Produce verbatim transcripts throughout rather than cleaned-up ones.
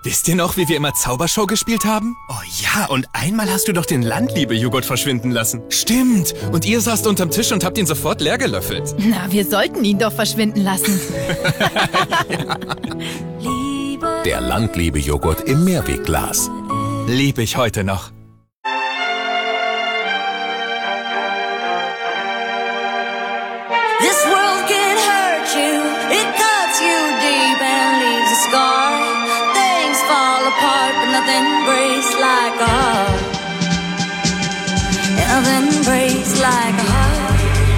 Wisst ihr noch, wie wir immer Zaubershow gespielt haben? Oh ja, und einmal hast du doch den Landliebe-Joghurt verschwinden lassen. Stimmt. Und ihr saßt unterm Tisch und habt ihn sofort leer gelöffelt. Na, wir sollten ihn doch verschwinden lassen. Der Landliebe-Joghurt im Mehrwegglas. Lieb ich heute noch. This world can hurt you, it cuts you deep and leaves a scar. Things fall apart, but nothing breaks like a heart. Nothing breaks like a heart.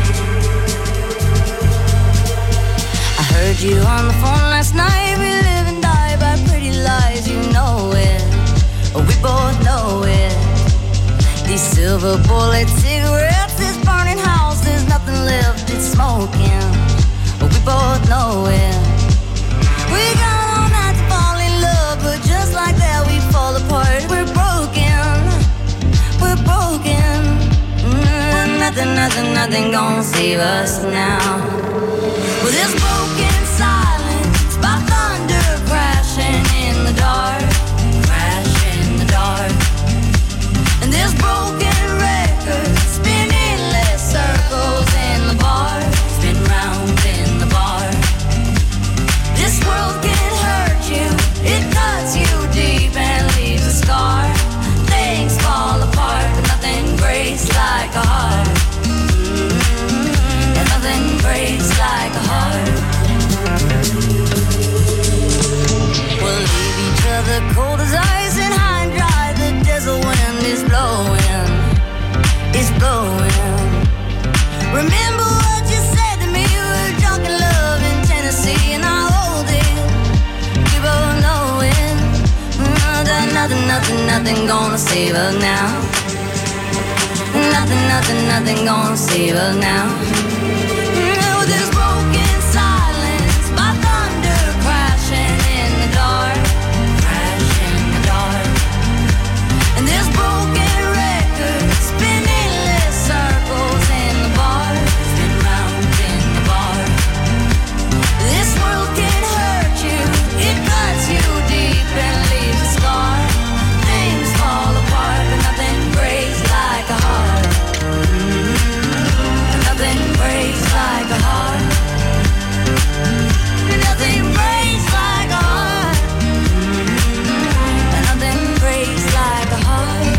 I heard you on the phone last night. We live and die by pretty lies, you know it. We both know it. These silver bullet cigarettes, this burning house, there's nothing left, it's smoking. We both know it. We got all night to fall in love, but just like that we fall apart. We're broken, we're broken. Mm, nothing, nothing, nothing gonna save us now. Well, this broken silence by thunder crashing in the dark, crashing in the dark. And this broken record spinning less circles in the bar, spin round in the bar. This world can hurt you, it cuts you deep and leaves a scar. Things fall apart, but nothing breaks like a heart. Mm-hmm. And nothing breaks like a heart. We'll leave each other cold as ice and high and dry. The desert wind is blowing, it's blowing. Remember what you said to me, we were drunk in love in Tennessee, and I hold it, we both know it. Mm, that nothing, nothing, nothing gonna save us now. Nothing, nothing, nothing gonna save us now. Mm, with this broken silence, my thunder crashing in the dark, crashing in the dark. And this broken record spinning less circles in the bar, spin round in the bar. This world can hurt you, it cuts you deep and leaves a scar. Things fall apart, but nothing breaks like a heart. Mm-hmm. Nothing breaks like a heart. Nothing breaks like a heart. Mm-hmm. Nothing breaks like a heart.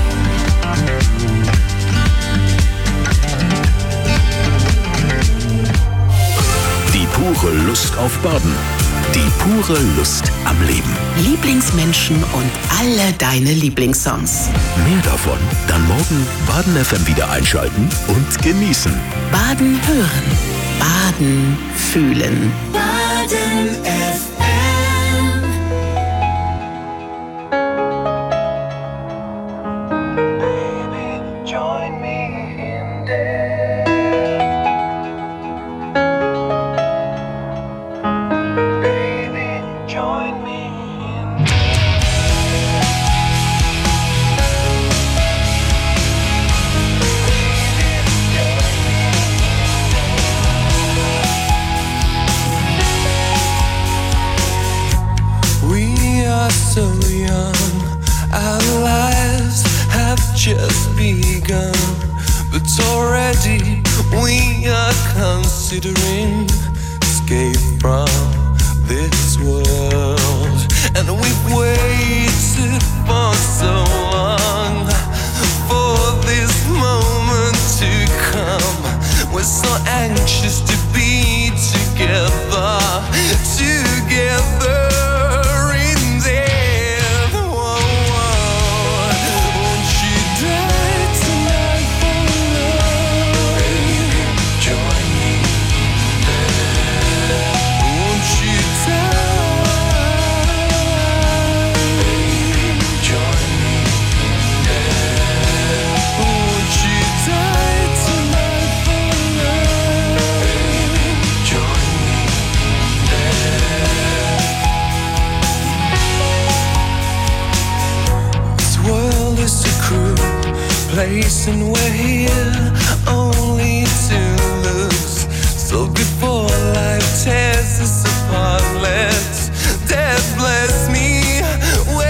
Die pure Lust auf Baden. Die pure Lust am Leben. Lieblingsmenschen und alle deine Lieblingssongs. Mehr davon dann morgen Baden F M wieder einschalten und genießen. Baden hören. Baden fühlen. Baden F M. So young, our lives have just begun, but already we are considering escape from this world. And we've waited for so long for this moment to come. We're so anxious to be together, together. Place and we're here only to lose. So before life tears us apart, let death bless me.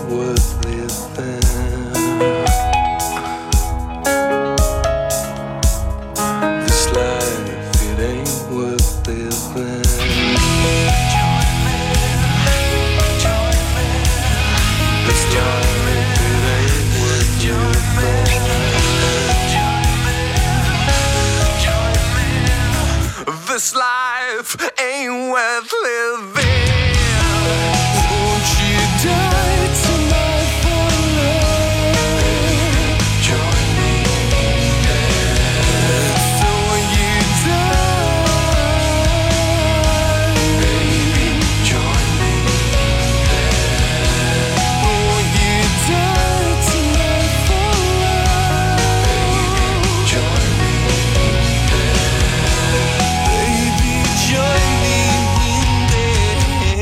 worth living. This life, it ain't worth living. This life, it ain't worth living. This life ain't worth living. Won't you die tonight for love? Join me. So you die, baby. Join me. Won't you die tonight for love? Join me. Baby, join me in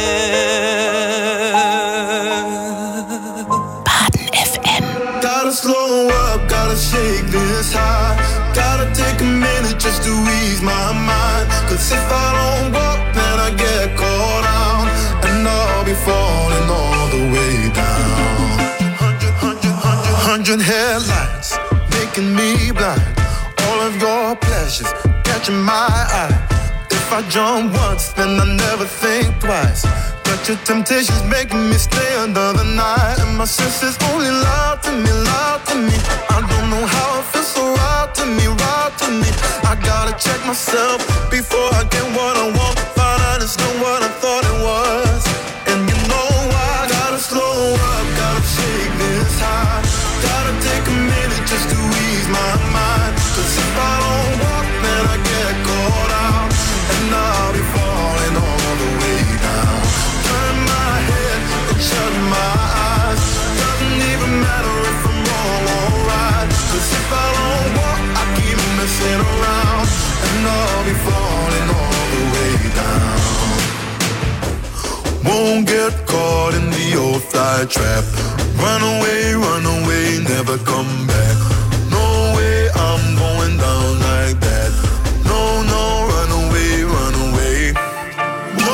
Baden F M. Gotta slow up, gotta shake this high. Gotta take a minute just to ease my mind. Cause if I don't walk, then I get caught out. And I'll be falling all the way down. Hundred, hundred, hundred, hundred headlights making me blind. All of your pleasures catching my eye. If I jump once, then I never think twice. But your temptation's making me stay another night. And my senses only lie to me, lie to me. I don't know how it feels so right to me, right to me. I gotta check myself before I get what I want. Find out it's not what I thought it was. And you know I gotta slow up, gotta shake this high. Gotta take a minute just to ease my mind. Cause if I don't walk, then I get caught out. And I'll be falling all the way down. Turn my head and shut my eyes. Doesn't even matter if I'm wrong or right. Cause if I don't walk, I keep messing around. And I'll be falling all the way down. Won't get caught in the old fly trap. Run away, run away, never come back. No way I'm going down like that. No, no, run away, run away. No,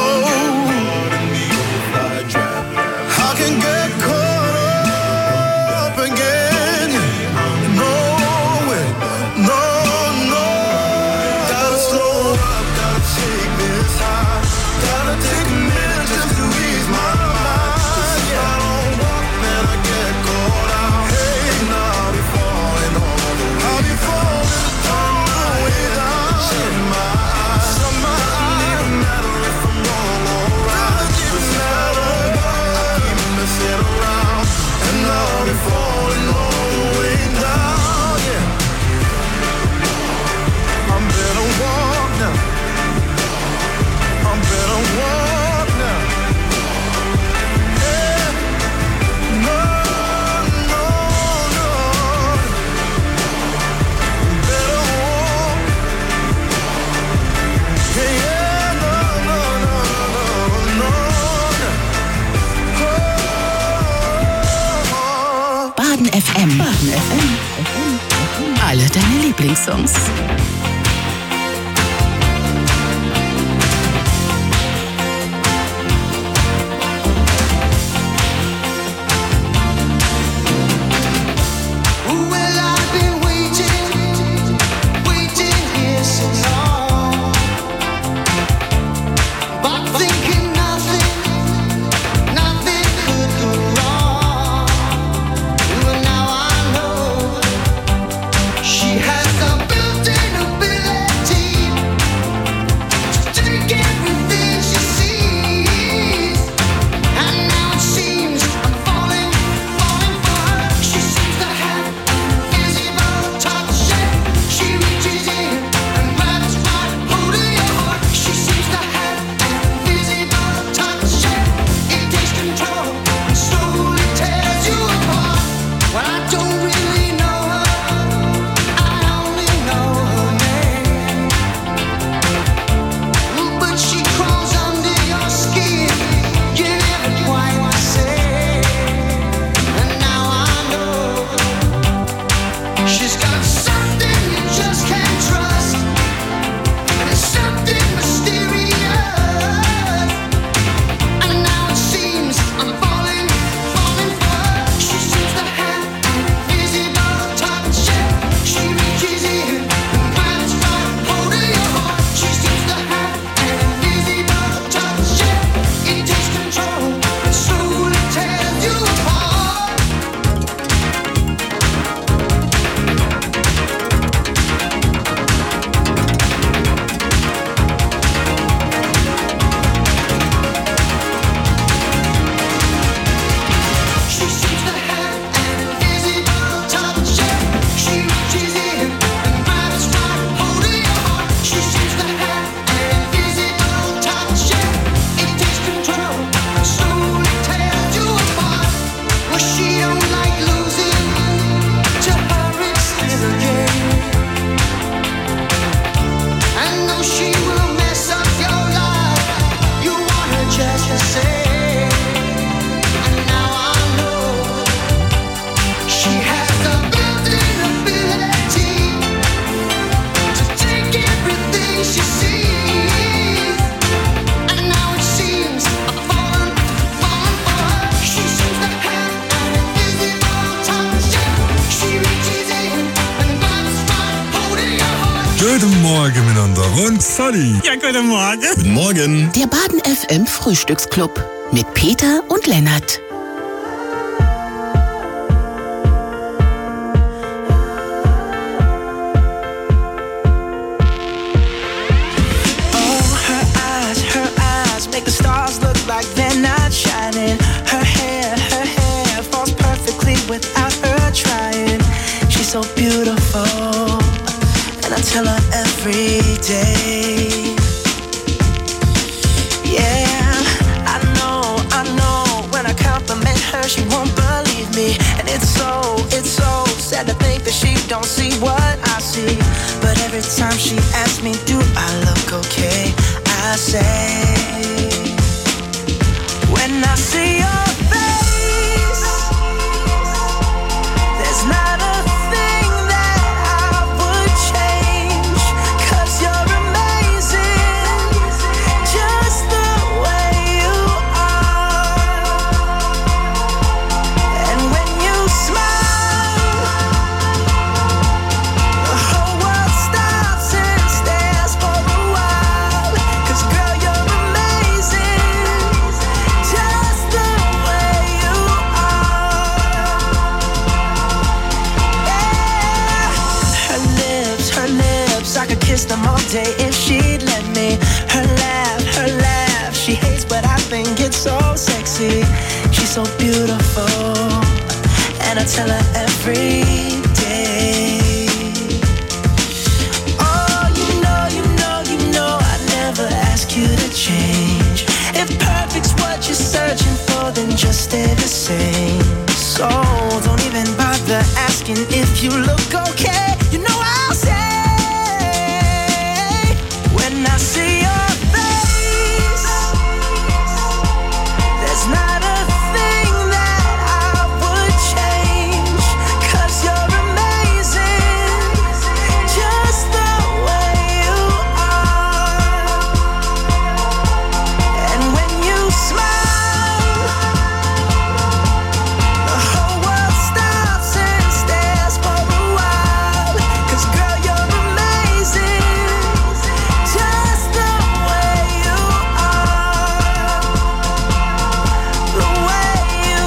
I can get caught up again. No way, no, no. Gotta slow up, gotta shake this high. Gotta take a minute just to ease my mind. Cause if I don't walk, then I get caught out. Hey, and I'll be falling all the way. I'll be falling all the way down. Shut my eyes, shut my eyes. Doesn't even matter if I'm wrong or right. Cause if I don't walk, I keep messing around. And I'll be falling all the way down, yeah. I better walk now. I better walk now. Yeah. No, no, no. Better walk. Yeah, yeah, no, no, no, no, no, no. Oh. Baden F M. Baden F M. Alle deine Lieblingssongs. Well, I've been waiting, waiting here so long, but thinking nothing, nothing could go wrong. Well, now I know she has a built-in Guten Morgen miteinander. Und Sunny. Ja, guten Morgen. Guten Morgen. Der Baden F M Frühstücksclub mit Peter und Lennart. The stars look like they're not shining. Her hair, her hair falls perfectly without her trying. She's so beautiful, and I tell her every day. Yeah, I know, I know. When I compliment her, she won't believe me, and it's so, it's so sad to think that she don't see what I see. But every time she asks me, do I look okay? I say, when I see your face, there's not a thing that I would change, 'cause you're amazing, just the way you are. And when you smile, the whole world stops and stares for a while, 'cause girl, you're amazing, just the way you are. Yeah. Her lips, her lips, I could kiss them all day if she'd let me. Her laugh, her laugh, she hates but I think it's so sexy. She's so beautiful, and I tell her every day. Oh, you know, you know, you know I'd never ask you to change. If perfect's what you're searching for, then just stay the same. So don't even bother asking if you look okay. You know I'll say, when I see your face, there's not a thing that I would change, 'cause you're amazing, just the way you are. And when you smile, the whole world stops and stares for a while, 'cause girl, you're amazing, just the way you are. The way you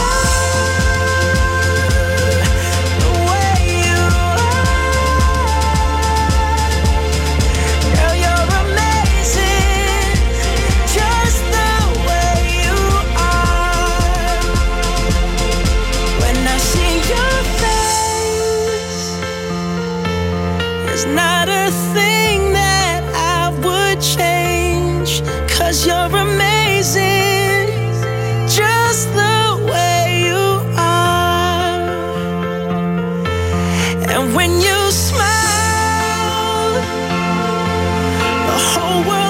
are, the way you are. Girl, you're amazing, just the way you are. When I see your face, there's not a thing that I would change, 'cause you're amazing, just the way you are. And when you smile, the whole world